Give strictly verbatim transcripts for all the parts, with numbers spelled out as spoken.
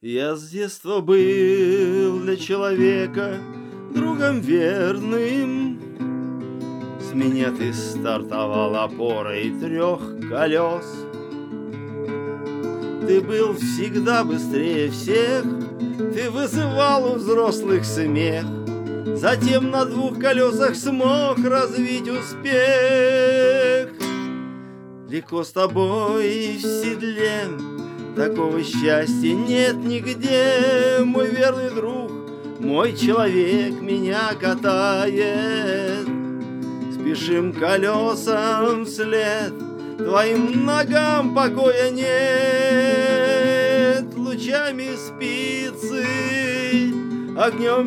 Я с детства был для человека другом верным. С меня ты стартовал опорой трех колес. Ты был всегда быстрее всех, ты вызывал у взрослых смех. Затем на двух колесах смог развить успех. Легко с тобой в седле, такого счастья нет нигде. Мой верный друг, мой человек меня катает. Спешим колесам вслед, твоим ногам покоя нет. Лучами спицы огнем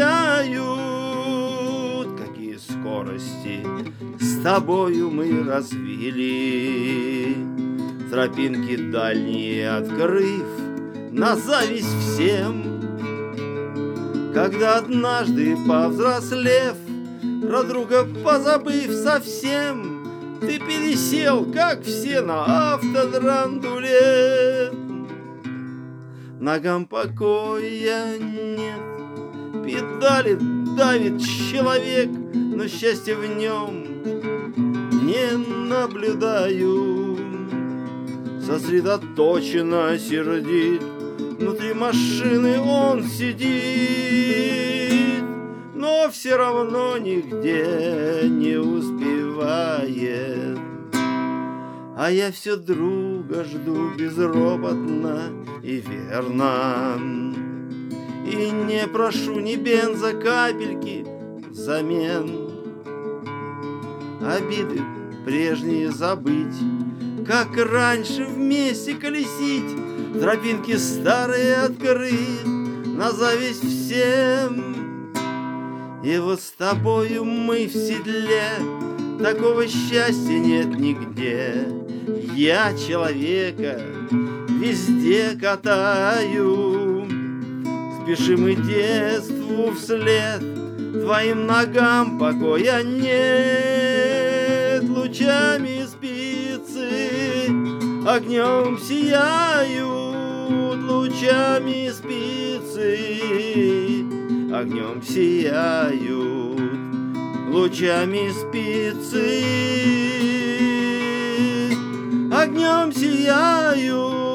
сияют. Какие скорости с тобою мы развили, тропинки дальние открыв на зависть всем. Когда однажды повзрослев, про друга позабыв совсем, ты пересел, как все, на автодрандуле. Ногам покоя нет, педали давит человек, но счастья в нем не наблюдаю. Сосредоточенно сердит, внутри машины он сидит, но все равно нигде не успевает. А я все друга жду безропотно и верно, и не прошу ни бенза капельки взамен. Обиды прежние забыть, как раньше вместе колесить, тропинки старые открыть на зависть всем. И вот с тобою мы в седле, такого счастья нет нигде. Я человека везде катаю, спешим и детству вслед, твоим ногам покоя нет. Лучами спицы огнем сияют, лучами спицы огнем сияют, лучами спицы огнем сияют.